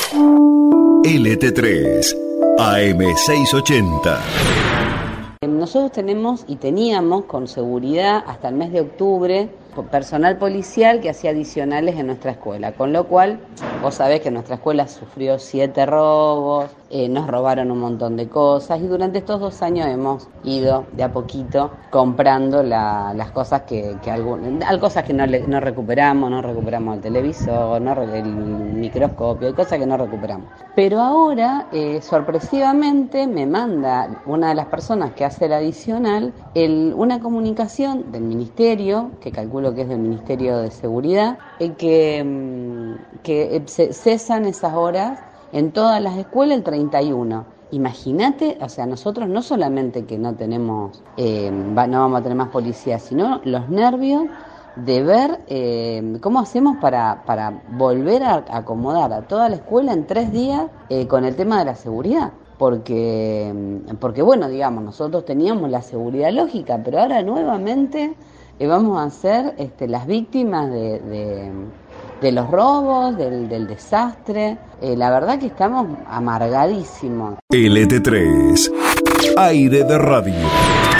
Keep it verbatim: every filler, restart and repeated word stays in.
L T tres, A M seiscientos ochenta. Nosotros tenemos y teníamos con seguridad hasta el mes de octubre personal policial que hacía adicionales en nuestra escuela, con lo cual vos sabés que nuestra escuela sufrió siete robos, eh, nos robaron un montón de cosas y durante estos dos años hemos ido de a poquito comprando la, las cosas que, que algún, cosas que no, le, no recuperamos, no recuperamos el televisor, no, el microscopio, hay cosas que no recuperamos. Pero ahora, eh, sorpresivamente, me manda una de las personas que hace el adicional el, una comunicación del ministerio, que calculo que es del Ministerio de Seguridad, eh, que, que cesan esas horas en todas las escuelas el treinta y uno. Imagínate, o sea, nosotros no solamente que no tenemos, eh, va, no vamos a tener más policías, sino los nervios de ver eh, cómo hacemos para, para volver a acomodar a toda la escuela en tres días eh, con el tema de la seguridad. Porque, porque, bueno, digamos, nosotros teníamos la seguridad lógica, pero ahora nuevamente eh, vamos a ser este, las víctimas de, de, de los robos, del, del desastre. Eh, la verdad que estamos amargadísimos. L T tres, aire de radio.